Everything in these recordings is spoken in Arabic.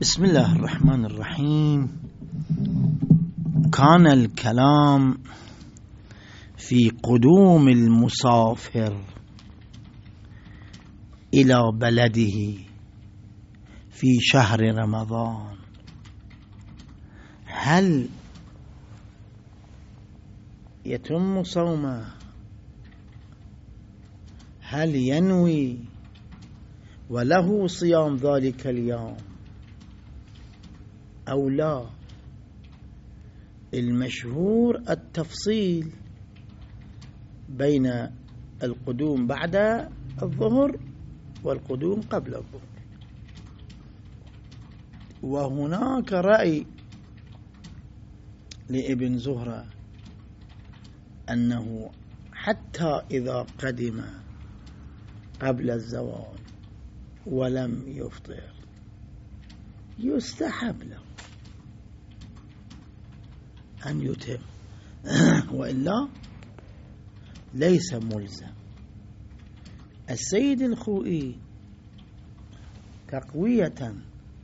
بسم الله الرحمن الرحيم. كان الكلام في قدوم المسافر إلى بلده في شهر رمضان، هل يتم صومه؟ هل ينوي وله صيام ذلك اليوم أو لا؟ المشهور التفصيل بين القدوم بعد الظهر والقدوم قبل الظهر، وهناك رأي لابن زهرة أنه حتى إذا قدم قبل الزوال ولم يفطر يستحب له أن يتم، وإلا ليس ملزم. السيد الخوئي تقوية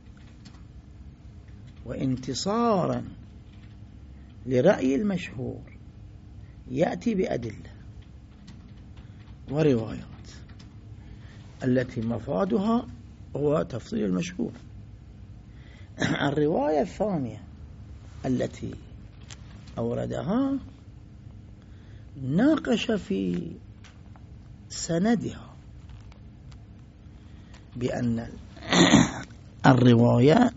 وانتصارا لرأي المشهور يأتي بأدلة وروايات التي مفادها هو تفصيل المشهور. الرواية الثانية التي أوردها ناقش في سندها بأن الرواية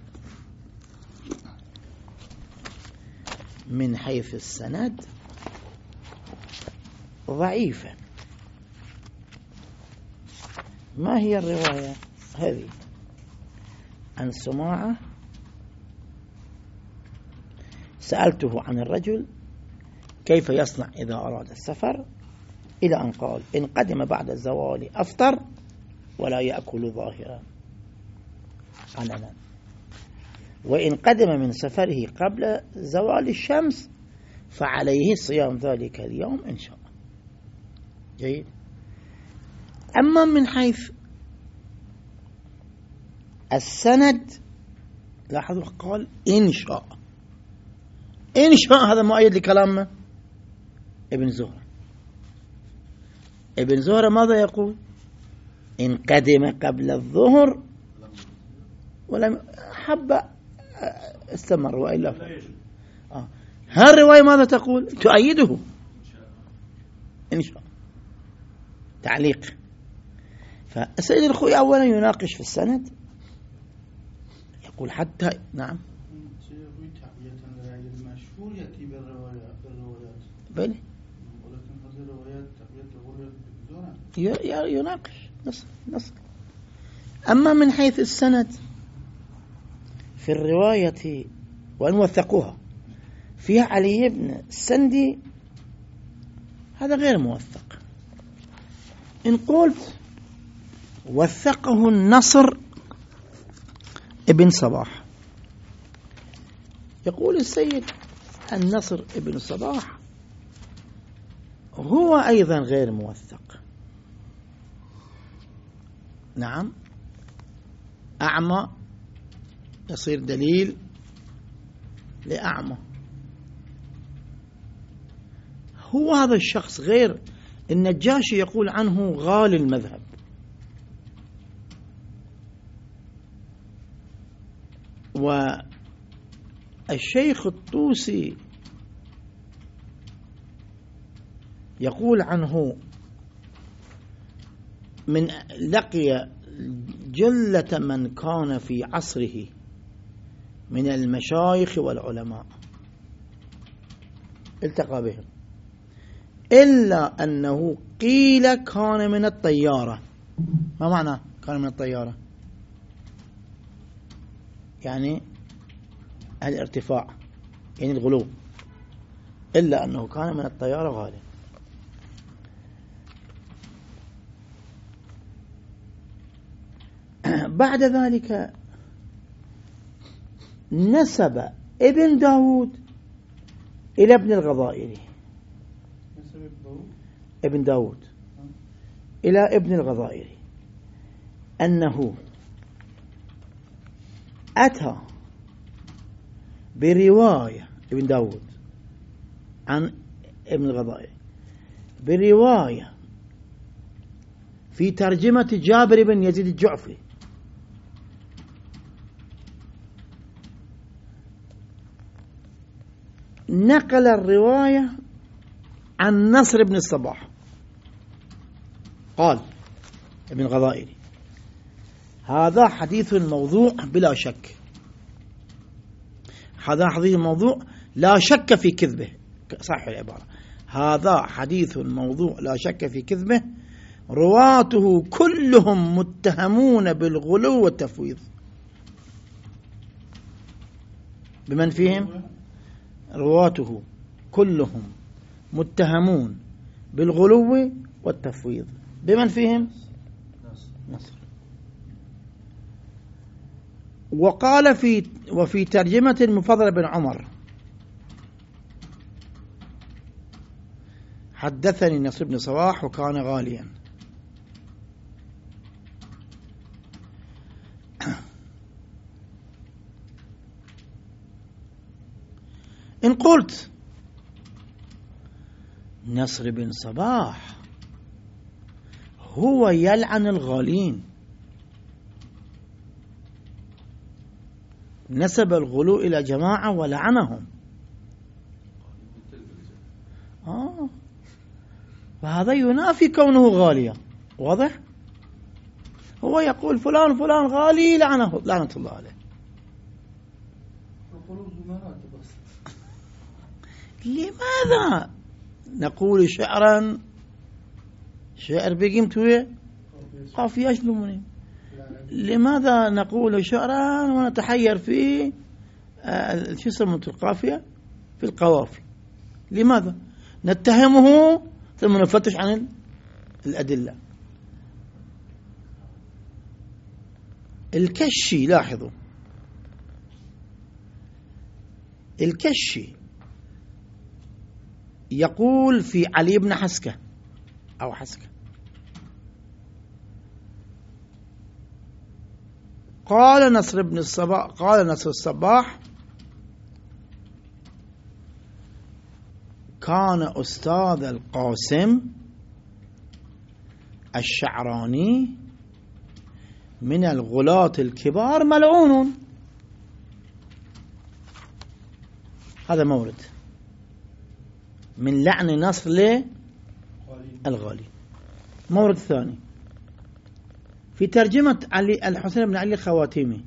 من حيث السند ضعيفة. ما هي الرواية هذه؟ عن سماعة سألته عن الرجل كيف يصنع إذا أراد السفر، إلى أن قال: إن قدم بعد الزوال أفطر ولا يأكل ظاهرا علنا، وإن قدم من سفره قبل زوال الشمس فعليه صيام ذلك اليوم إن شاء الله. جيد. أما من حيث السند لاحظوا قال إن شاء. إن شاء هذا مؤيد لكلام ابن زهرة. ابن زهرة ماذا يقول؟ إن قدم قبل الظهر ولم حب استمر وإلا هالرواية ماذا تقول؟ تؤيده إن شاء. تعليق. فالسيد الخوئي أولا يناقش في السند، يقول حتى نعم يأتي بالروايات بلى، ولكن هذه الروايات تقوية يناقش نص. أما من حيث السند في الرواية وأن وثقوها فيها علي بن السندي، هذا غير موثق. إن قلت وثقه النصر ابن صباح، يقول السيد النصر ابن صباح هو أيضا غير موثق. نعم، أعمى يصير دليل لأعمى. هو هذا الشخص غير النجاشي يقول عنه غالي المذهب، والشيخ الطوسي يقول عنه من لقي جلة من كان في عصره من المشايخ والعلماء التقى بهم، إلا أنه قيل كان من الطيارة. ما معنى كان من الطيارة؟ يعني الارتفاع، يعني الغلو، إلا أنه كان من الطيارة غالبا. بعد ذلك نسب ابن داود إلى ابن الغضائري، ابن داود إلى ابن الغضائري أنه أتى برواية ابن داود عن ابن الغضائي برواية في ترجمة جابر بن يزيد الجعفي نقل الرواية عن نصر بن الصباح قال ابن الغضائي هذا حديث موضوع بلا شك، هذا حديث موضوع لا شك في كذبه، صح العبارة، هذا حديث موضوع لا شك في كذبه، رواته كلهم متهمون بالغلو والتفويض. بمن فيهم؟ رواته كلهم متهمون بالغلو والتفويض. بمن فيهم؟ نصر. وقال وفي ترجمة المفضل بن عمر حدثني نصر بن صباح وكان غاليا. إن قلت نصر بن صباح هو يلعن الغالين، نسب الغلو إلى جماعة ولعنهم، فهذا ينافي كونه غاليا، واضح؟ هو يقول فلان فلان غالي لعنة الله عليه. لماذا نقول شعرا شعر بقيمته قافية أشبه؟ لماذا نقول شعرا ونتحير في شو يسمونه القافية في القوافي؟ لماذا نتهمه ثم نفتش عن الأدلة؟ الكشي، لاحظوا الكشي يقول في علي بن حسكة أو حسكة قال نصر الصباح كان أستاذ القاسم الشعراني من الغلاة الكبار ملعون. هذا مورد من لعن نصر للغالي. مورد ثاني في ترجمة الحسين بن علي الخواتيمي.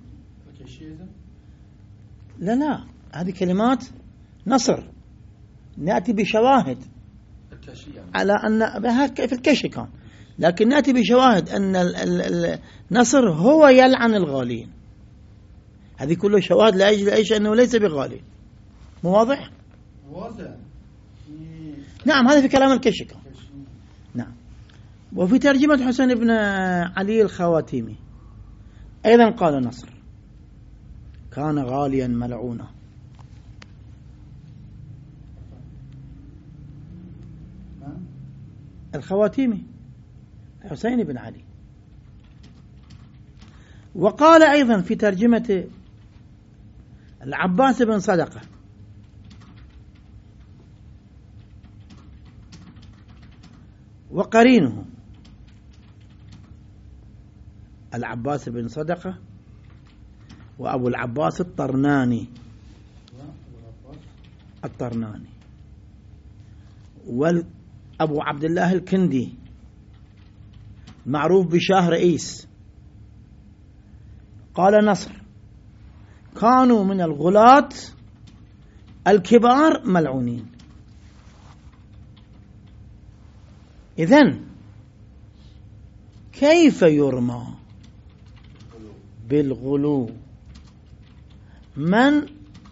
لا هذه كلمات نصر، نأتي بشواهد على أن في الكشي كان، لكن نأتي بشواهد أن نصر هو يلعن الغالين. هذه كلها شواهد لأيش أنه ليس بغالي. مو واضح؟ واضح. نعم هذا في كلام الكشي كان. نعم. وفي ترجمة حسين بن علي الخواتيمي أيضا قال نصر كان غاليا ملعونا. الخواتيمي حسين بن علي. وقال أيضا في ترجمة العباس بن صدقة وقرينه العباس بن صدقة وأبو العباس الطرناني وأبو عبد الله الكندي معروف بشاه رئيس. قال نصر كانوا من الغلاة الكبار ملعونين. إذن كيف يرمى بالغلو من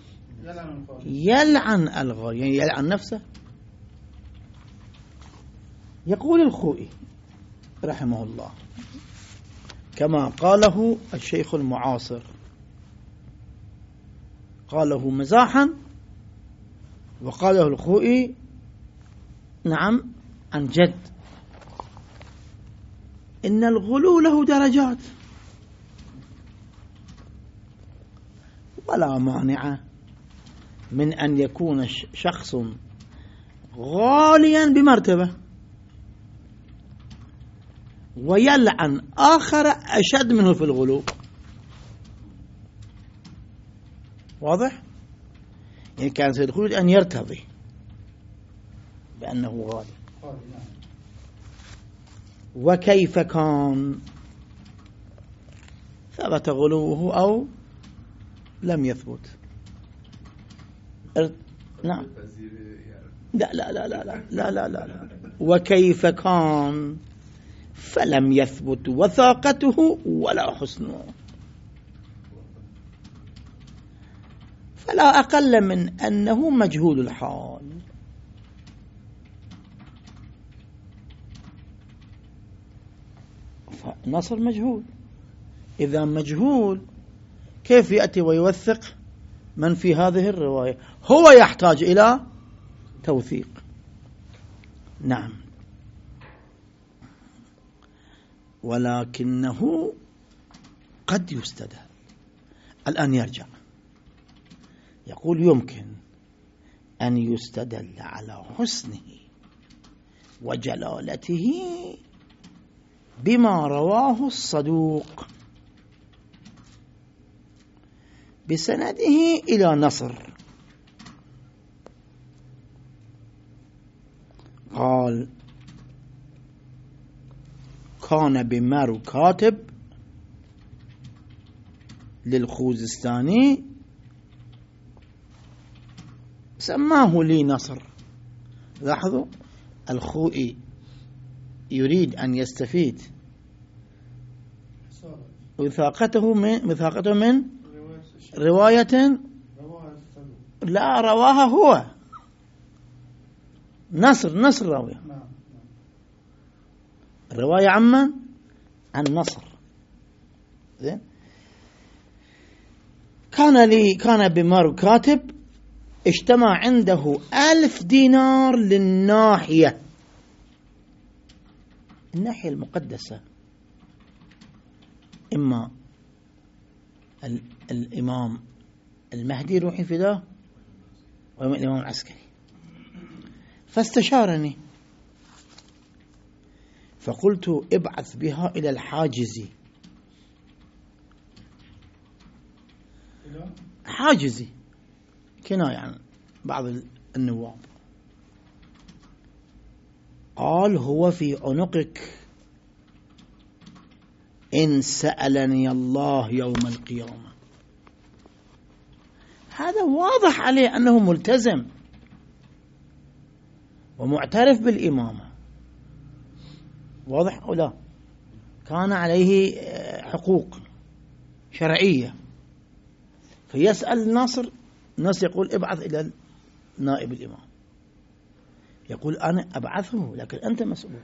يلعن الغالي، يعني يلعن نفسه؟ يقول الخوئي رحمه الله كما قاله الشيخ المعاصر، قاله مزاحا وقاله الخوئي نعم عن جد، إن الغلو له درجات. ولا مانع من أن يكون شخص غاليا بمرتبة ويلعن آخر أشد منه في الغلو. واضح؟ يعني كان سيد خلود أن يرتضي بأنه غالي. وكيف كان؟ ثبت غلوه أو لم يثبت؟ نعم. لا لا لا لا لا لا لا لا. وكيف كان؟ فلم يثبت وثاقته ولا حسنه، فلا أقل من أنه مجهول الحال. فالنصر مجهول، إذا مجهول كيف يأتي ويوثق من في هذه الرواية؟ هو يحتاج إلى توثيق. نعم. ولكنه قد يستدل. الآن يرجع يقول يمكن أن يستدل على حسنه وجلالته بما رواه الصدوق بسنده إلى نصر. قال كان بمرو كاتب للخوزستاني سماه لي نصر. لاحظوا، الخوئي يريد أن يستفيد وثاقته من رواية لا رواها هو. نصر راوية الرواية عمن؟ عن نصر. زين. كان بمارو كاتب اجتمع عنده 1000 دينار للناحية، الناحية المقدسة، إما الإمام المهدي روحي فداه وإما الإمام العسكري. فاستشارني فقلت ابعث بها إلى الحاجزي. حاجزي كناية عن بعض النواب. قال هو في عنقك إن سألني الله يوم القيامة. هذا واضح عليه أنه ملتزم ومعترف بالإمامة. واضح أو لا؟ كان عليه حقوق شرعية، فيسأل نصر يقول ابعث إلى نائب الإمام. يقول أنا أبعثه لكن أنت مسؤول،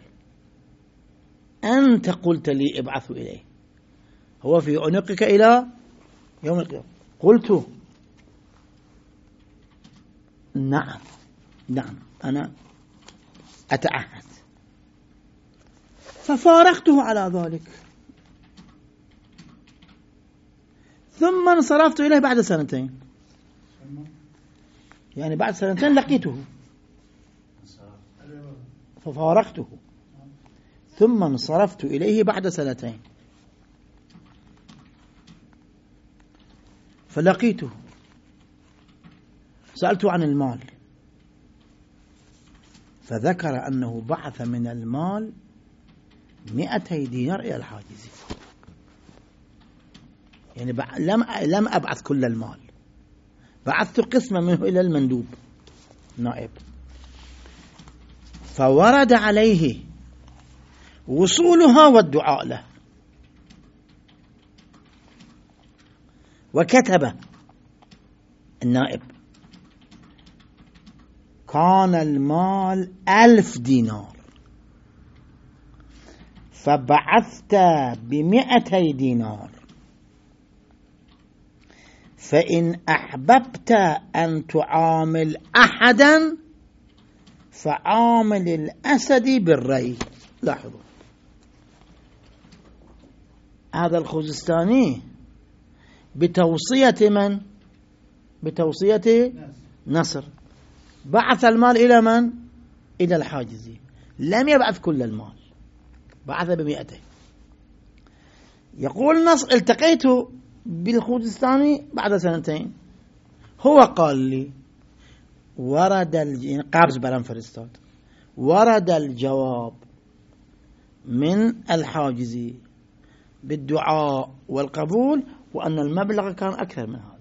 أنت قلت لي ابعثه إليه، هو في عنقك إلى يوم القيامة. قلت نعم أنا أتعهد. ففارقته على ذلك، ثم انصرفت إليه بعد 2 سنين، يعني بعد 2 سنين لقيته ففارقته، ثم انصرفت إليه بعد 2 فلقيته، سألته عن المال فذكر أنه بعث من المال 200 دينار إلى الحاجزي. يعني لم أبعث كل المال، بعثت قسمة منه إلى المندوب نائب. فورد عليه وصولها والدعاء له، وكتب النائب كان المال 1000 دينار فبعثت ب200 دينار، فإن أحببت أن تعامل أحدا فعامل الأسد بالري. لاحظوا، هذا الخوزستاني بتوصية من؟ بتوصية نصر. بعث المال إلى من؟ إلى الحاجزي. لم يبعث كل المال، بعث ب200. يقول نصر التقيت بالخوزستاني بعد 2 سنين، هو قال لي ورد قابس برانفرستاد ورد الجواب من الحاجزي بالدعاء والقبول، وأن المبلغ كان أكثر من هذا،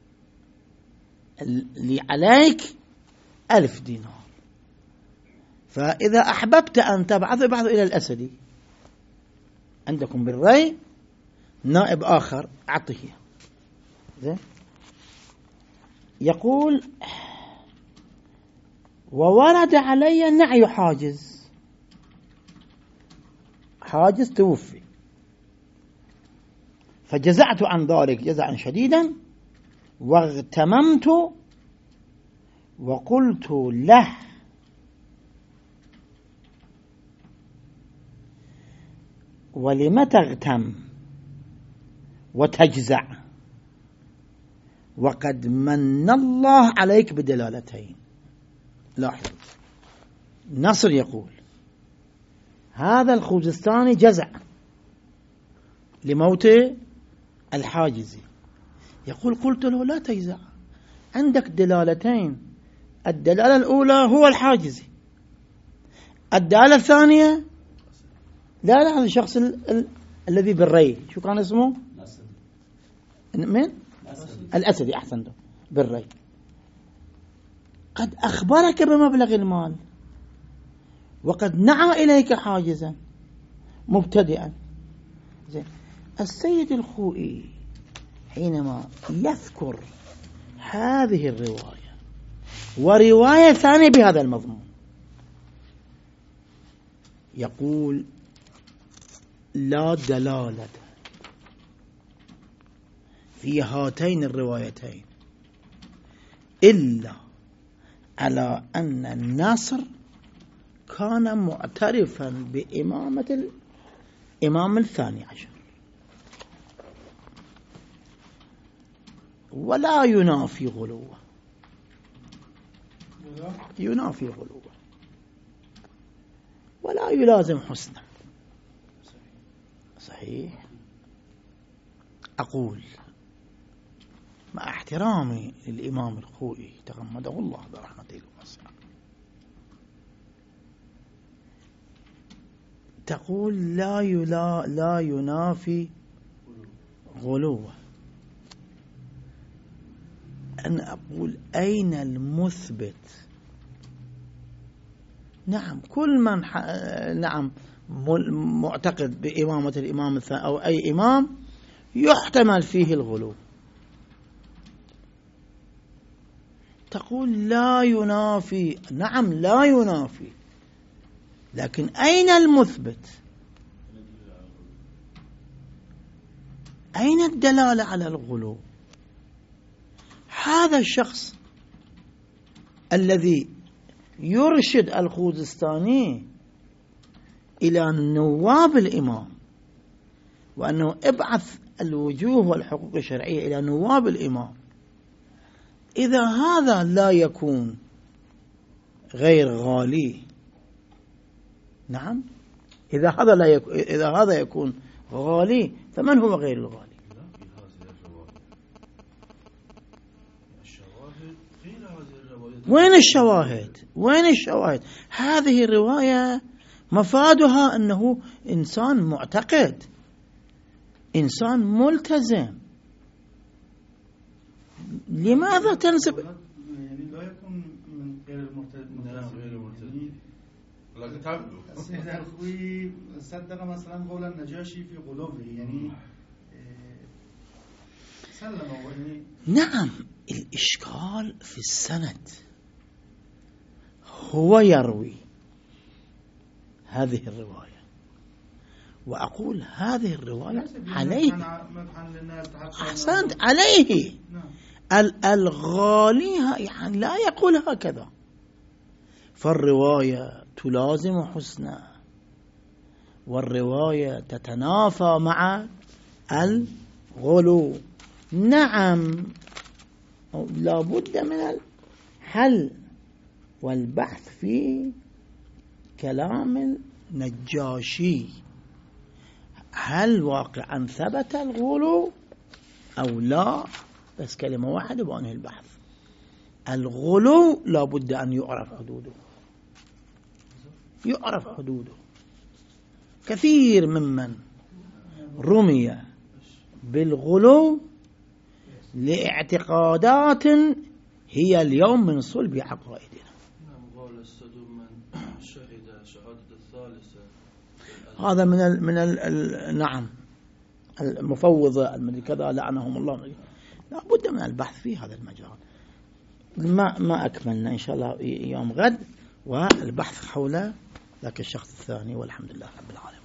اللي عليك 1000 دينار، فإذا أحببت أن تبعث إلى الأسدي، عندكم بالري نائب آخر أعطيه. يقول وورد علي نعي حاجز توفي، فجزعت عن ذلك جزعا شديدا، واغتممت وقلت له ولم تغتم وتجزع وقد من الله عليك بدلالتين. لاحظ، نصر يقول هذا الخوزستاني جزع لموت الحاجزي، يقول قلت له لا تجزع، عندك دلالتين، الدلالة الأولى هو الحاجزي، الدلالة الثانية لا هذا الشخص الذي بالري، شو كان اسمه؟ من؟ الأسدي. أحسنتم، بالري. قد أخبرك بمبلغ المال وقد نعى إليك حاجزا مبتدئا. السيد الخوئي حينما يذكر هذه الرواية ورواية ثانية بهذا المضمون، يقول لا دلالة في هاتين الروايتين إلا على أن الناصر كان معترفا بإمامة الإمام الثاني عشر، ولا ينافي غلوه، ينافي غلوه ولا يلازم حسنه. صحيح. أقول مع احترامي للإمام الخوئي تغمده الله برحمته الواسعة، تقول لا ينافي غلوه، أنا أقول أين المثبت؟ نعم كل من نعم معتقد بإمامة الإمام الثاني أو أي إمام يحتمل فيه الغلو، تقول لا ينافي، نعم لا ينافي، لكن أين المثبت؟ أين الدلالة على الغلو؟ هذا الشخص الذي يرشد الخوزستاني إلى نواب الإمام، وأنه ابعث الوجوه والحقوق الشرعية إلى نواب الإمام، إذا هذا لا يكون غير غالي، نعم إذا هذا يكون غالي، فمن هو غير الغالي؟ وين الشواهد؟ وين الشواهد؟ هذه الرواية مفادها أنه إنسان معتقد، إنسان ملتزم. لماذا تنسب؟ يعني لا يكون من غير الملتزمين. السيد الخوئي صدق مثلا قول النجاشي في قلوبه، يعني سلم. نعم، الإشكال في السند، هو يروي هذه الرواية، وأقول هذه الرواية عليه، أحسنت عليه، الغالي يعني لا يقول هكذا، فالرواية تلازم حسنى، والرواية تتنافى مع الغلو. نعم لا بد من الحل والبحث في كلام النجاشي، هل واقعا ثبت الغلو أو لا؟ بس كلمة واحدة بأنهي البحث. الغلو لا بد أن يعرف حدوده، يعرف حدوده. كثير ممن رمي بالغلو لاعتقادات هي اليوم من صلب عقائدنا. قال الصدوق من شهد شهادة الثالثة، هذا من نعم المفوضة كذا لعنهم الله. لا بد من البحث في هذا المجال. ما أكملنا إن شاء الله يوم غد، والبحث حول ذاك الشخص الثاني، والحمد لله رب العالمين.